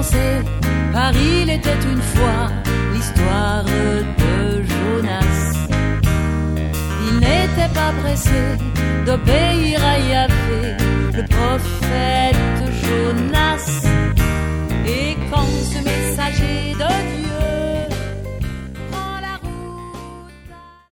commencer par il était une fois, l'histoire de Jonas. Il n'était pas pressé d'obéir à Yahvé, le prophète Jonas.